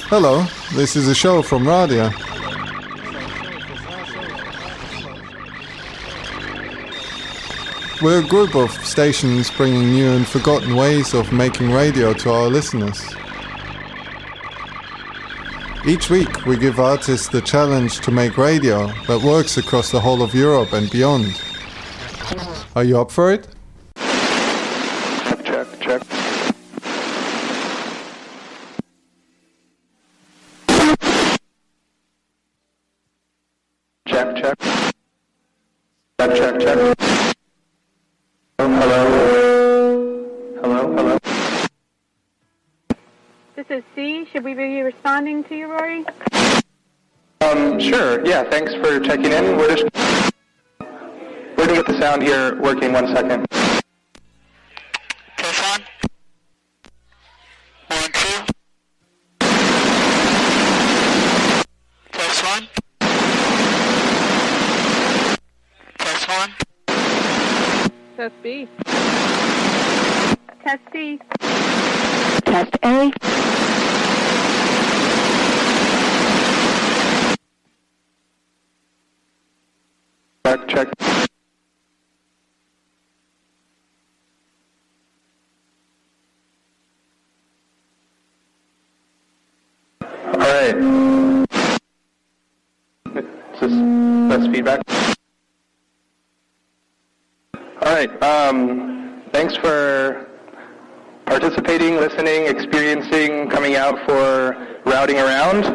Hello, this is a show from Radia. We're a group of stations bringing new and forgotten ways of making radio to our listeners. Each week we give artists the challenge to make radio that works across the whole of Europe and beyond. Are you up for it? Check. Check. Hello. This is C. Should we be responding to you, Rory? Sure. Yeah, thanks for checking in. We're gonna get the sound here working 1 second. Press on. 1, 2. Press 1. Press 1. Test B. Test C. Test A. Check. All right. That's feedback. All right. Thanks for participating, listening, experiencing, coming out for Routing Around,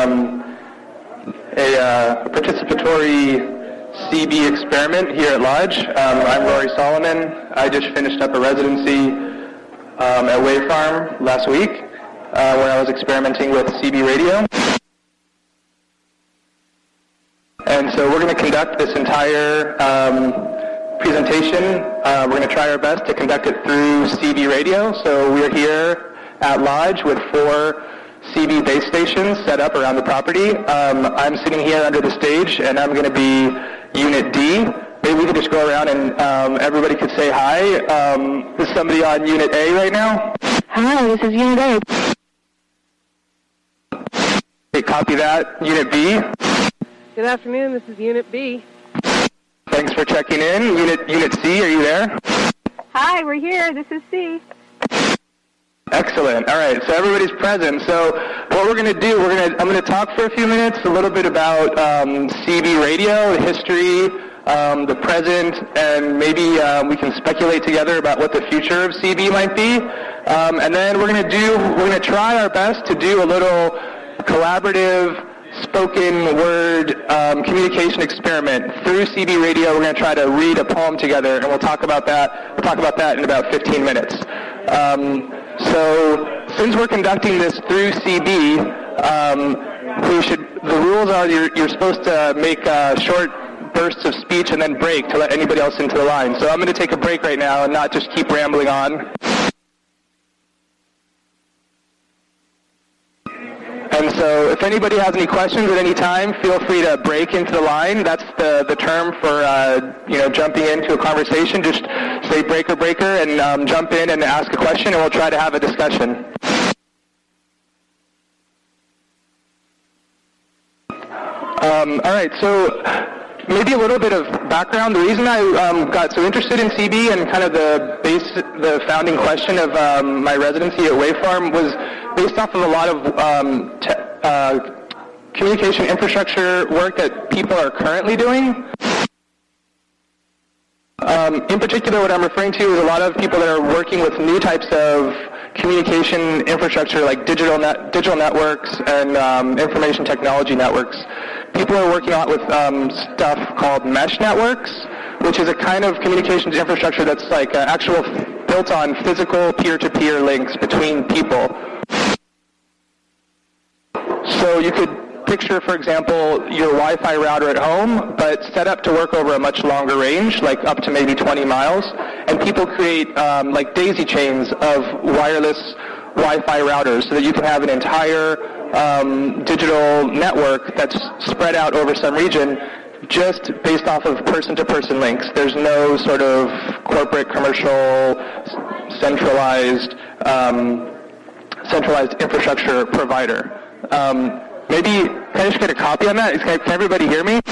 a participatory CB experiment here at Lodge. I'm Rory Solomon. I just finished up a residency at Wave Farm last week where I was experimenting with CB radio. And so we're going to conduct this entire presentation. We're going to try our best to conduct it through CB radio. So we're here at Lodge with 4 CB base stations set up around the property. I'm sitting here under the stage, and I'm going to be Unit D. Maybe we could just go around and everybody could say hi. Is somebody on Unit A right now? Hi, this is Unit A. Okay, copy that. Unit B. Good afternoon. This is Unit B. Thanks for checking in. Unit C, are you there? Hi, we're here. This is C. Excellent. All right, so everybody's present. So what we're going to do, I'm going to talk for a few minutes a little bit about CB radio, the history, the present, and maybe we can speculate together about what the future of CB might be. And then we're going to try our best to do a little collaborative spoken word communication experiment through CB radio. We're going to try to read a poem together, and we'll talk about that. We'll talk about that in about 15 minutes. So since we're conducting this through CB, the rules are you're supposed to make short bursts of speech and then break to let anybody else into the line. So I'm going to take a break right now and not just keep rambling on. And so if anybody has any questions at any time, feel free to break into the line. That's the term for jumping into a conversation. Just say breaker and jump in and ask a question, and we'll try to have a discussion. All right, so maybe a little bit of background. The reason I got so interested in CB and kind of the founding question of my residency at Wave Farm was based off of a lot of communication infrastructure work that people are currently doing. In particular, what I'm referring to is a lot of people that are working with new types of communication infrastructure like digital networks and information technology networks. People are working a lot with stuff called mesh networks, which is a kind of communications infrastructure that's like actual built on physical peer-to-peer links between people. So you could picture, for example, your Wi-Fi router at home, but set up to work over a much longer range, like up to maybe 20 miles. And people create like daisy chains of wireless Wi-Fi routers so that you can have an entire digital network that's spread out over some region just based off of person-to-person links. There's no sort of corporate, commercial, centralized infrastructure provider. Maybe, can I just get a copy on that? Can everybody hear me?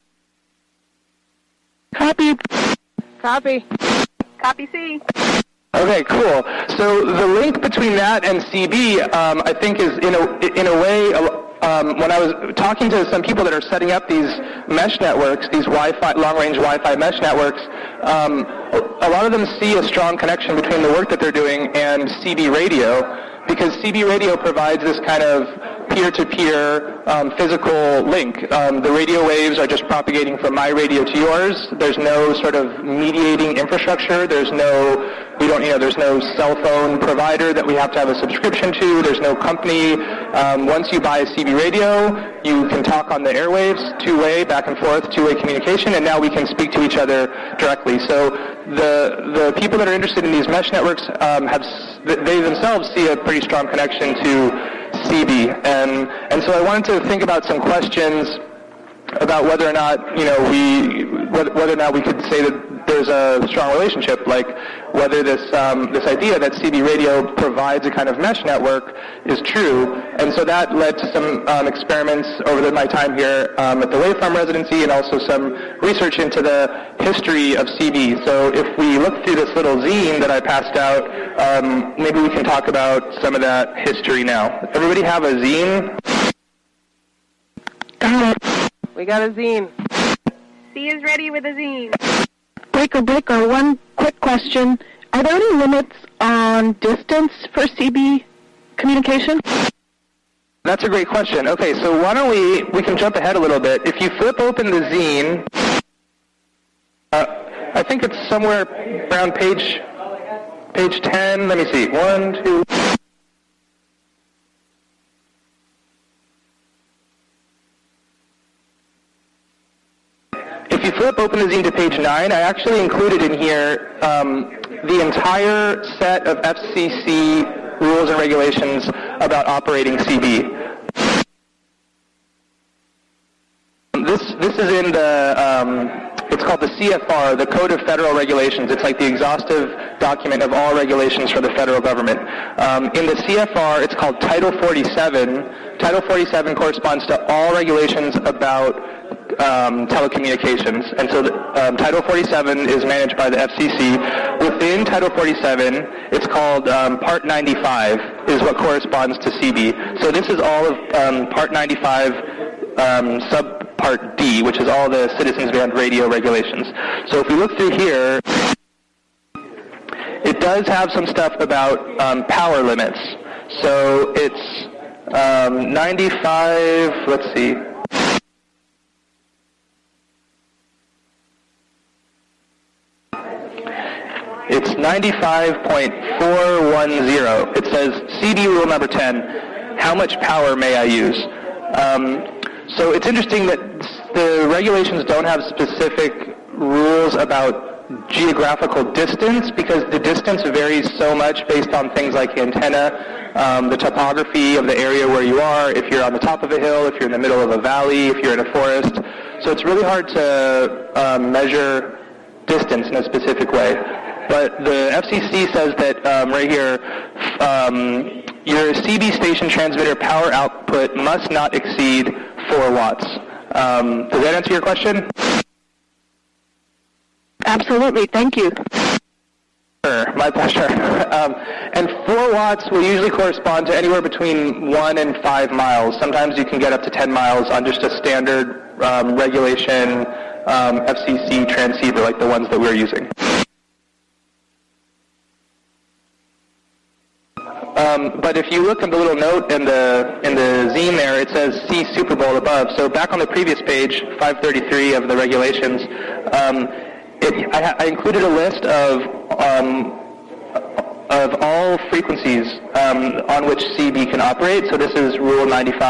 Copy. Copy. Copy C. Okay, cool. So the link between that and CB, I think, is in a way. When I was talking to some people that are setting up these mesh networks, these Wi-Fi, long-range Wi-Fi mesh networks, a lot of them see a strong connection between the work that they're doing and CB radio, because CB radio provides this kind of peer-to-peer physical link. The radio waves are just propagating from my radio to yours. There's no sort of mediating infrastructure. There's no cell phone provider that we have to have a subscription to. There's no company. Once you buy a CB radio, you can talk on the airwaves, two-way, back and forth, two-way communication, and now we can speak to each other directly. So the people that are interested in these mesh networks they themselves see a pretty strong connection to CB, and so I wanted to think about some questions about whether or not whether or not we could say that there's a strong relationship, like whether this idea that CB radio provides a kind of mesh network is true. And so that led to some experiments over my time here at the Waveform residency, and also some research into the history of CB. So if we look through this little zine that I passed out, maybe we can talk about some of that history now. Everybody have a zine? Got it. We got a zine. C is ready with a zine. Breaker, one quick question. Are there any limits on distance for CB communication? That's a great question. Okay, so why don't we can jump ahead a little bit. If you flip open the zine, I think it's somewhere around page 10. Let me see. 1, 2... If you flip open the zine to page 9, I actually included in here the entire set of FCC rules and regulations about operating CB. This is in the, it's called the CFR, the Code of Federal Regulations. It's like the exhaustive document of all regulations for the federal government. In the CFR, it's called Title 47. Title 47 corresponds to all regulations about telecommunications, and so Title 47 is managed by the FCC. Within Title 47, it's called Part 95 is what corresponds to CB. So this is all of Part 95 Subpart D, which is all the citizens band radio regulations. So if we look through here, it does have some stuff about power limits. So it's 95, let's see. It's 95.410. It says, CB rule number 10, how much power may I use? So it's interesting that the regulations don't have specific rules about geographical distance, because the distance varies so much based on things like antenna, the topography of the area where you are, if you're on the top of a hill, if you're in the middle of a valley, if you're in a forest. So it's really hard to measure distance in a specific way. But the FCC says that right here, your CB station transmitter power output must not exceed 4 watts. Does that answer your question? Absolutely. Thank you. Sure, my pleasure. And 4 watts will usually correspond to anywhere between 1 and 5 miles. Sometimes you can get up to 10 miles on just a standard regulation FCC transceiver like the ones that we're using. But if you look at the little note in the zine there, it says C Super Bowl above. So back on the previous page, 533 of the regulations, I included a list of all frequencies on which CB can operate. So this is Rule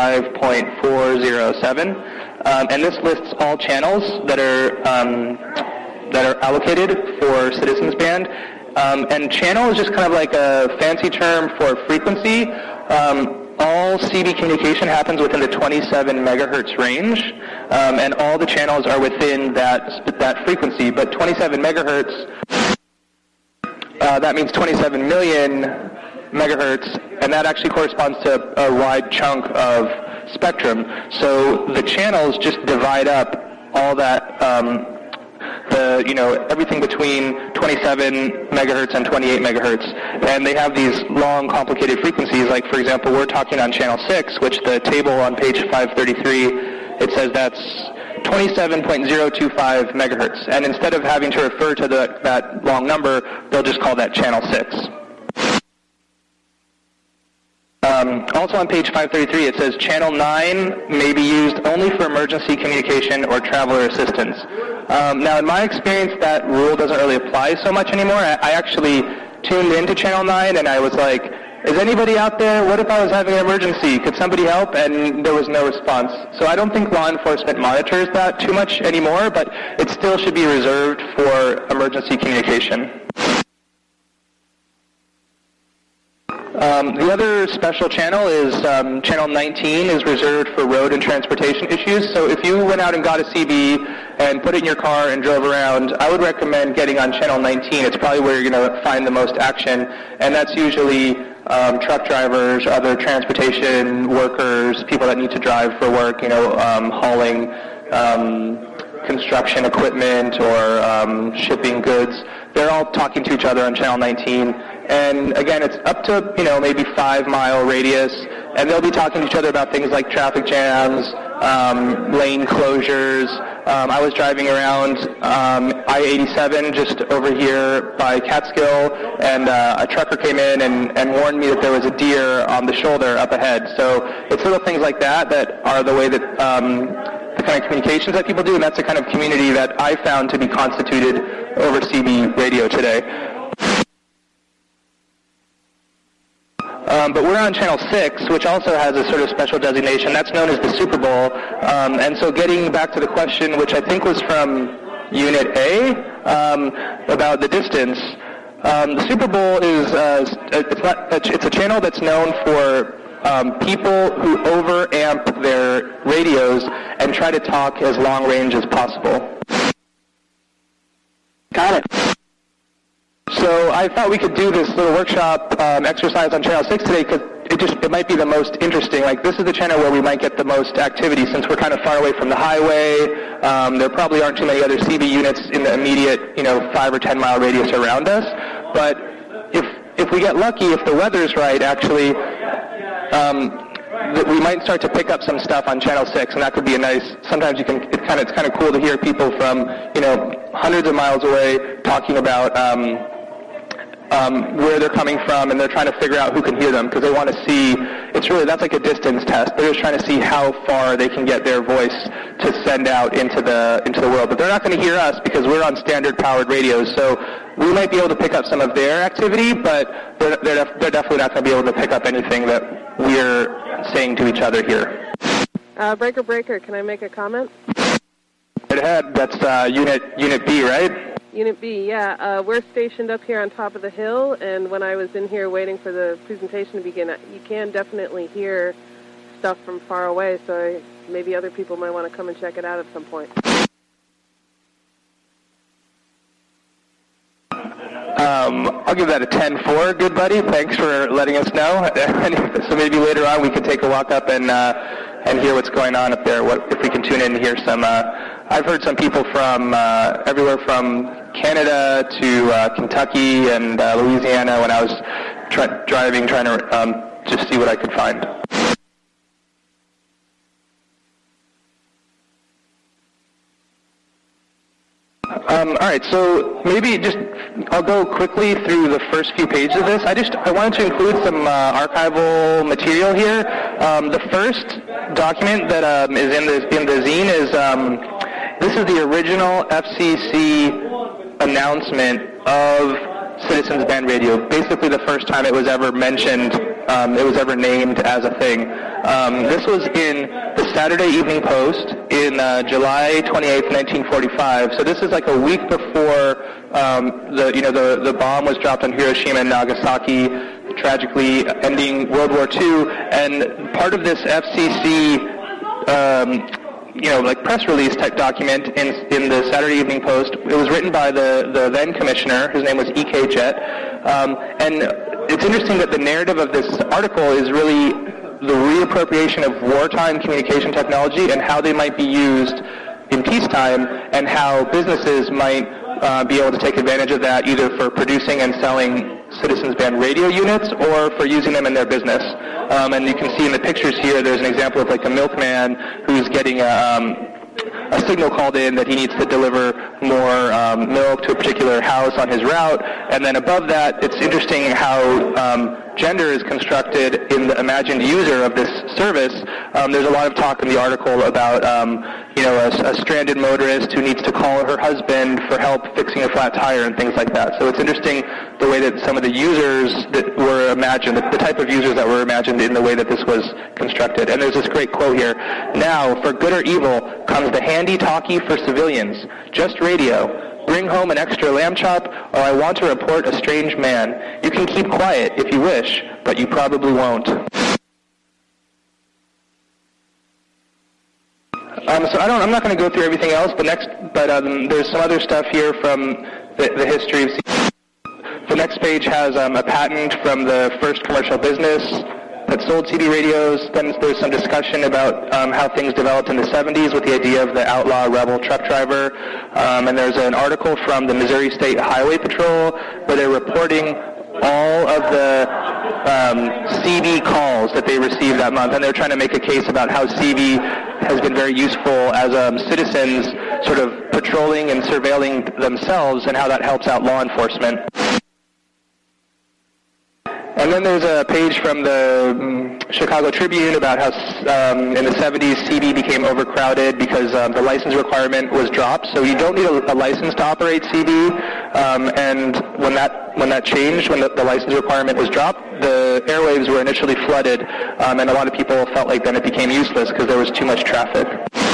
95.407, and this lists all channels that are allocated for Citizens Band. And channel is just kind of like a fancy term for frequency. All CB communication happens within the 27 megahertz range, and all the channels are within that frequency. But 27 megahertz, that means 27 million megahertz, and that actually corresponds to a wide chunk of spectrum. So the channels just divide up all that, everything between 27 megahertz and 28 megahertz, and they have these long, complicated frequencies. Like, for example, we're talking on channel 6, which the table on page 533, it says that's 27.025 megahertz, and instead of having to refer to that long number, they'll just call that channel 6. Also on page 533, it says channel 9 may be used only for emergency communication or traveler assistance. Now, in my experience, that rule doesn't really apply so much anymore. I actually tuned into channel 9, and I was like, is anybody out there? What if I was having an emergency? Could somebody help? And there was no response. So I don't think law enforcement monitors that too much anymore, but it still should be reserved for emergency communication. The other special channel is channel 19 is reserved for road and transportation issues. So if you went out and got a CB and put it in your car and drove around, I would recommend getting on channel 19. It's probably where you're going to find the most action, and that's usually truck drivers, other transportation workers, people that need to drive for work, hauling construction equipment or shipping goods. They're all talking to each other on channel 19. And again, it's up to, maybe 5-mile radius, and they'll be talking to each other about things like traffic jams, lane closures. I was driving around I-87 just over here by Catskill, and a trucker came in and warned me that there was a deer on the shoulder up ahead. So it's little things like that are the way that the kind of communications that people do, and that's the kind of community that I found to be constituted over CB radio today. But we're on channel 6, which also has a sort of special designation. That's known as the Super Bowl. And so getting back to the question, which I think was from Unit A, about the distance, the Super Bowl is it's a channel that's known for people who overamp their radios and try to talk as long range as possible. Got it. So I thought we could do this little workshop exercise on channel 6 today because it might be the most interesting. Like, this is the channel where we might get the most activity since we're kind of far away from the highway. There probably aren't too many other CB units in the immediate, 5 or 10 mile radius around us. But if we get lucky, if the weather's right, actually, we might start to pick up some stuff on channel 6, and that could be a nice. Sometimes it's kind of cool to hear people from hundreds of miles away talking about where they're coming from, and they're trying to figure out who can hear them because they want to see. That's like a distance test. They're just trying to see how far they can get their voice to send out into the world. But they're not going to hear us because we're on standard powered radios. So we might be able to pick up some of their activity, but they're definitely not going to be able to pick up anything that we're saying to each other here. Breaker, can I make a comment? Go ahead. That's Unit B, right? Unit B, yeah. We're stationed up here on top of the hill, and when I was in here waiting for the presentation to begin, you can definitely hear stuff from far away, so maybe other people might want to come and check it out at some point. I'll give that a 10-4, good buddy. Thanks for letting us know. So maybe later on we could take a walk up and hear what's going on up there. If we can tune in and hear some. I've heard some people from everywhere from Canada to Kentucky and Louisiana when I was driving, trying to just see what I could find. All right, so maybe I'll go quickly through the first few pages of this. I wanted to include some archival material here. The first document that is in the zine is this is the original FCC announcement of Citizens Band Radio. Basically, the first time it was ever mentioned, it was ever named as a thing. This was in the Saturday Evening Post in July 28th, 1945. So this is like a week before the bomb was dropped on Hiroshima and Nagasaki, tragically ending World War II. And part of this FCC press release type document in the Saturday Evening Post. It was written by the then commissioner. His name was E.K. Jett. And it's interesting that the narrative of this article is really the reappropriation of wartime communication technology and how they might be used in peacetime, and how businesses might be able to take advantage of that either for producing and selling citizens band radio units or for using them in their business. And you can see in the pictures here, there's an example of like a milkman who's getting a signal called in that he needs to deliver more milk to a particular house on his route. And then above that, it's interesting how gender is constructed in the imagined user of this service. There's a lot of talk in the article about a stranded motorist who needs to call her husband for help fixing a flat tire and things like that. So it's interesting the way that some of the users that were imagined, the type of users that were imagined in the way that this was constructed. And there's this great quote here. Now, for good or evil, comes the handy talkie for civilians. Just radio. Bring home an extra lamb chop, or I want to report a strange man. You can keep quiet if you wish, but you probably won't. So I'm not going to go through everything else, but there's some other stuff here from the history of CB. The next page has a patent from the first commercial business that sold CB radios. Then there's some discussion about how things developed in the 70s with the idea of the outlaw rebel truck driver. And there's an article from the Missouri State Highway Patrol where they're reporting all of the CB calls that they received that month. And they're trying to make a case about how CB has been very useful as citizens sort of patrolling and surveilling themselves, and how that helps out law enforcement. And then there's a page from the Chicago Tribune about how in the 70s CB became overcrowded because the license requirement was dropped. So you don't need a license to operate CB. And when that changed, when the license requirement was dropped, the airwaves were initially flooded, and a lot of people felt like then it became useless because there was too much traffic.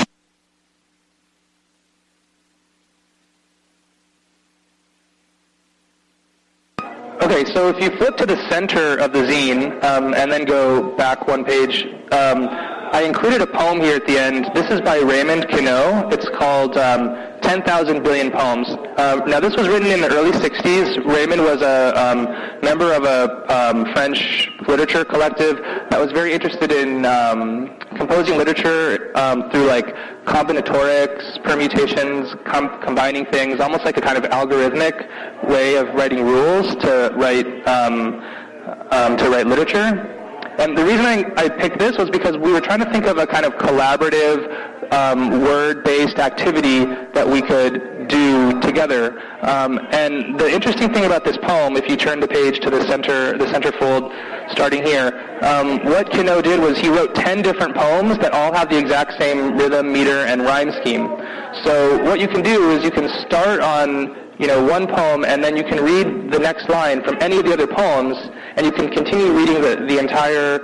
Okay, so if you flip to the center of the zine and then go back one page, I included a poem here at the end. This is by Raymond Queneau. It's called 10,000 Billion Poems. Now, this was written in the early 60s. Raymond was a member of a French literature collective that was very interested in composing literature through like combinatorics, permutations, combining things, almost like a kind of algorithmic way of writing rules to write literature. And the reason I picked this was because we were trying to think of a kind of collaborative, word-based activity that we could do together. And the interesting thing about this poem, if you turn the page to the centerfold, starting here, what Queneau did was he wrote 10 different poems that all have the exact same rhythm, meter, and rhyme scheme. So what you can do is you can start on one poem, and then you can read the next line from any of the other poems, and you can continue reading the entire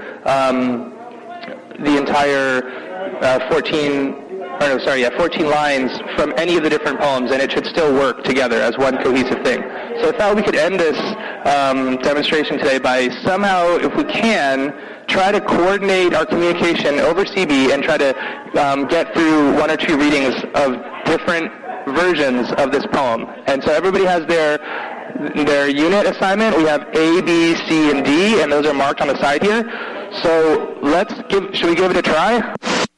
14 lines from any of the different poems, and it should still work together as one cohesive thing. So I thought we could end this demonstration today by somehow, if we can, try to coordinate our communication over CB and try to get through one or two readings of different versions of this poem. And so everybody has their unit assignment. We have A, B, C, and D, and those are marked on the side here. So should we give it a try?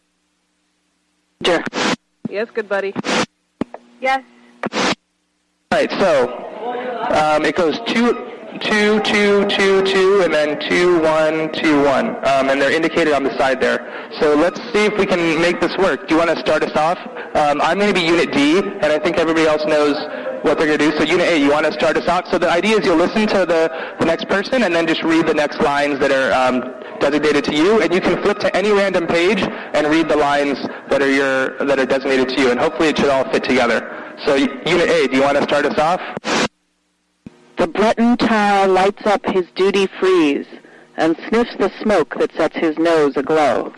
Sure. Yes, good buddy. Yes. All right, so it goes 2, 2, 2, 2, 2, and then 2, 1, 2, 1. And they're indicated on the side there. So let's see if we can make this work. Do you want to start us off? I'm going to be Unit D, and I think everybody else knows what they're going to do. So Unit A, you want to start us off? So the idea is you'll listen to the next person and then just read the next lines that are designated to you, and you can flip to any random page and read the lines that are designated to you, and hopefully it should all fit together. So Unit A, do you want to start us off? The Breton tar lights up his duty freeze and sniffs the smoke that sets his nose aglow.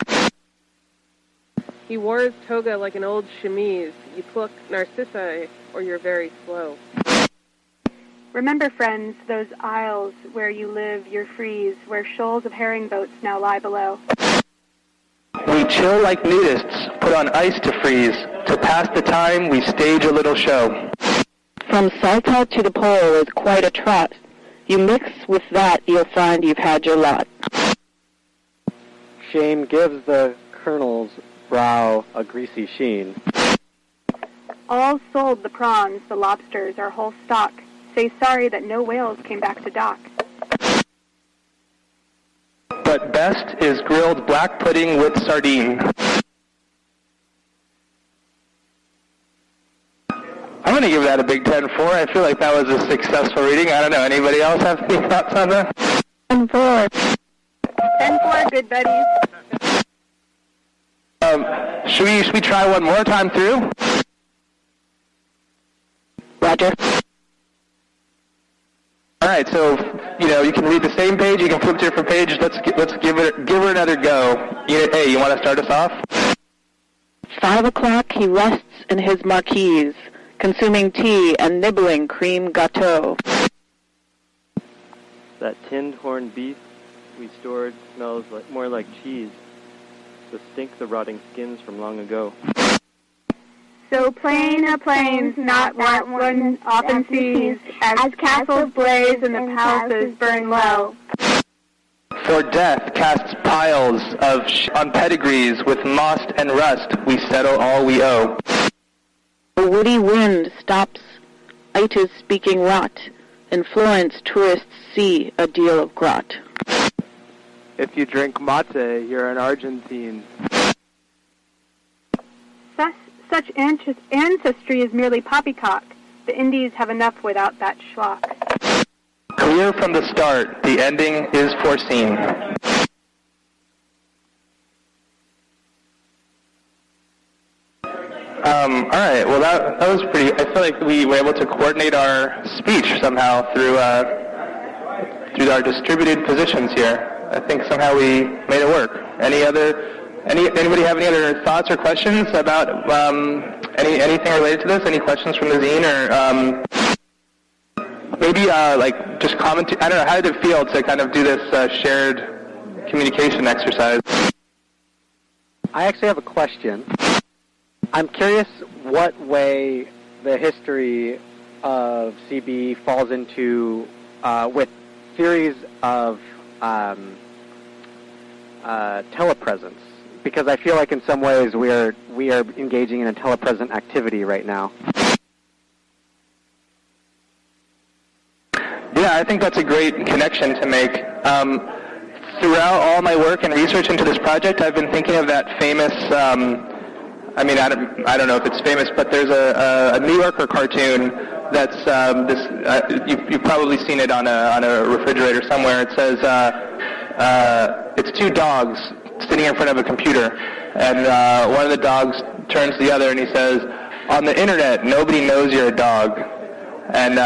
He wore his toga like an old chemise. You pluck narcissi, or you're very slow. Remember, friends, those isles where you live, your freeze, where shoals of herring boats now lie below. We chill like nudists, put on ice to freeze. To pass the time, we stage a little show. From Salta to the pole is quite a trot. You mix with that, you'll find you've had your lot. Shame gives the colonel's brow a greasy sheen. All sold the prawns, the lobsters, our whole stock. Say sorry that no whales came back to dock. But best is grilled black pudding with sardine. I'm going to give that a Big 10-4. I feel like that was a successful reading. I don't know. Anybody else have any thoughts on that? 10-4. 10-4, good buddies. Should we try one more time through? Roger. All right, so you can read the same page, you can flip to a different page. Let's give her another go. Unit A, you want to start us off? 5 o'clock he rests in his marquise, consuming tea and nibbling cream gâteau. That tinned horned beef we stored smells more like cheese. So stink the rotting skins from long ago. So plain are plains, not what one often sees, as castles blaze and the palaces burn low. For death casts piles on pedigrees, with moss and rust we settle all we owe. A woody wind stops itis speaking rot. In Florence tourists see a deal of grot. If you drink mate, you're an Argentine. Such ancestry is merely poppycock. The Indies have enough without that schlock. Clear from the start, the ending is foreseen. All right, well that was pretty, I feel like we were able to coordinate our speech somehow through our distributed positions here. I think somehow we made it work. Anybody have any other thoughts or questions about anything related to this? Any questions from the zine, or maybe just comment? I don't know. How did it feel to kind of do this shared communication exercise? I actually have a question. I'm curious what way the history of CB falls into with theories of telepresence. Because I feel like in some ways we are engaging in a telepresent activity right now. Yeah, I think that's a great connection to make. Throughout all my work and research into this project, I've been thinking of that famous. I don't know if it's famous, but there's a New Yorker cartoon that's you've probably seen it on a refrigerator somewhere. It says it's two dogs sitting in front of a computer, and one of the dogs turns to the other and he says, "On the internet, nobody knows you're a dog." And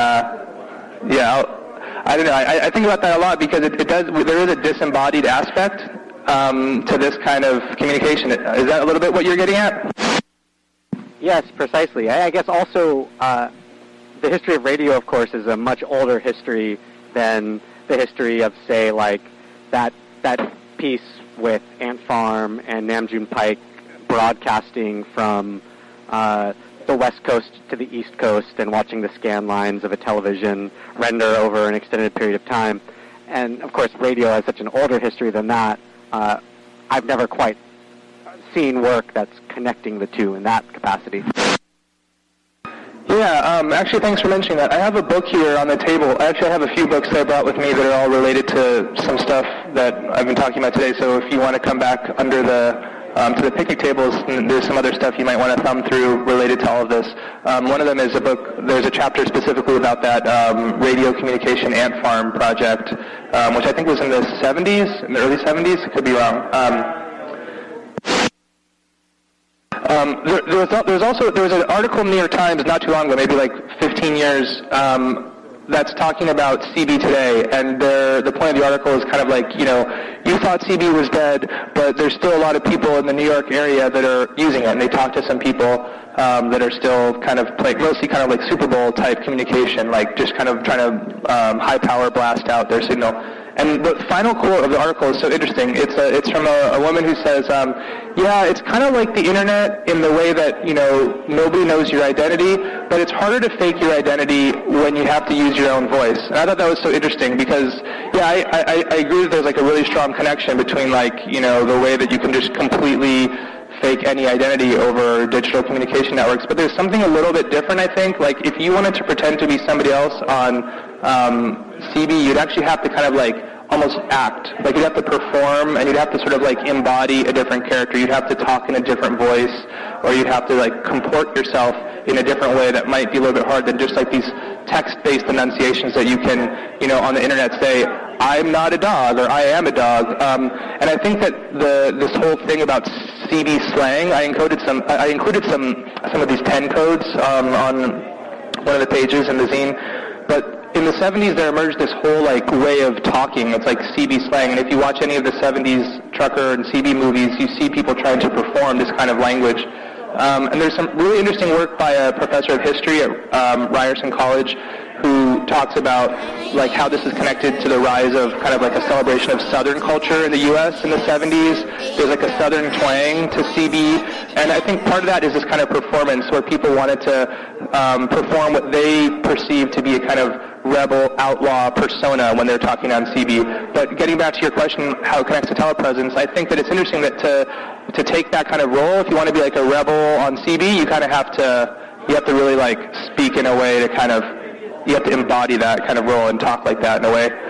I don't know. I think about that a lot because there is a disembodied aspect to this kind of communication. Is that a little bit what you're getting at? Yes, precisely. I guess also the history of radio, of course, is a much older history than the history of, say, like that piece with Ant Farm and Nam June Paik broadcasting from the West Coast to the East Coast and watching the scan lines of a television render over an extended period of time. And, of course, radio has such an older history than that. I've never quite seen work that's connecting the two in that capacity. Yeah, actually, thanks for mentioning that. I have a book here on the table. Actually, I have a few books that I brought with me that are all related to some stuff that I've been talking about today. So if you want to come back under to the picnic tables, there's some other stuff you might want to thumb through related to all of this. One of them is a book. There's a chapter specifically about that radio communication ant farm project, which I think was in the 70s, in the early 70s. Could be wrong. There was an article in the New York Times not too long ago, maybe like 15 years, that's talking about CB today, and the point of the article is kind of like, you thought CB was dead, but there's still a lot of people in the New York area that are using it, and they talk to some people that are still kind of mostly kind of like Super Bowl type communication, like just kind of trying to high power blast out their signal. And the final quote of the article is so interesting. It's from a woman who says, yeah, it's kind of like the internet in the way that, nobody knows your identity, but it's harder to fake your identity when you have to use your own voice. And I thought that was so interesting because, I agree that there's like a really strong connection between the way that you can just completely fake any identity over digital communication networks. But there's something a little bit different, I think. Like if you wanted to pretend to be somebody else on CB, you'd actually have to kind of almost act. Like you'd have to perform and you'd have to sort of embody a different character. You'd have to talk in a different voice, or you'd have to comport yourself in a different way that might be a little bit hard than just these text-based enunciations that you can, on the internet say, I'm not a dog, or I am a dog. And I think that this whole thing about CB slang, I included some of these 10 codes on one of the pages in the zine. But in the 70s, there emerged this whole way of talking. It's like CB slang, and if you watch any of the 70s trucker and CB movies, you see people trying to perform this kind of language. And there's some really interesting work by a professor of history at Ryerson College who talks about how this is connected to the rise of kind of a celebration of Southern culture in the U.S. in the 70s. There's a Southern twang to CB, and I think part of that is this kind of performance where people wanted to perform what they perceive to be a kind of rebel, outlaw persona when they're talking on CB. But getting back to your question, how it connects to telepresence, I think that it's interesting that to take that kind of role, if you want to be a rebel on CB, you kind of have to really speak in a way to kind of, you have to embody that kind of role and talk like that in a way.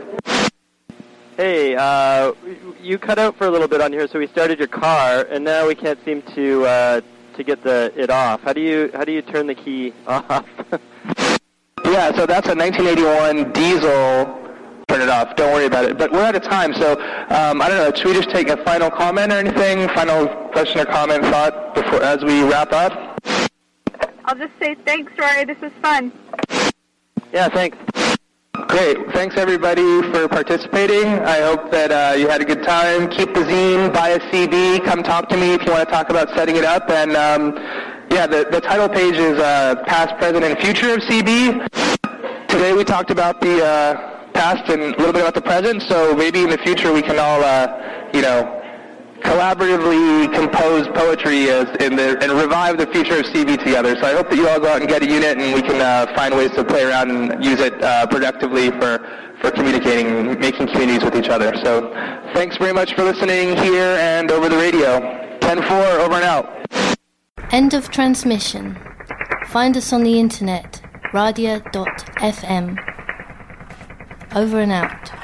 Hey, you cut out for a little bit on here, so we started your car, and now we can't seem to get it off. How do you turn the key off? Yeah, so that's a 1981 diesel. Turn it off. Don't worry about it. But we're out of time, so I don't know. Should we just take a final comment or anything? Final question or comment, thought as we wrap up? I'll just say thanks, Rory. This was fun. Yeah, thanks. Great. Thanks, everybody, for participating. I hope that you had a good time. Keep the zine, buy a CB, come talk to me if you want to talk about setting it up. And, the title page is Past, Present, and Future of CB. Today we talked about the past and a little bit about the present, so maybe in the future we can all, collaboratively compose poetry and revive the future of CB together. So I hope that you all go out and get a unit and we can find ways to play around and use it productively for communicating and making communities with each other. So thanks very much for listening here and over the radio. 10-4, over and out. End of transmission. Find us on the internet, radia.fm. Over and out.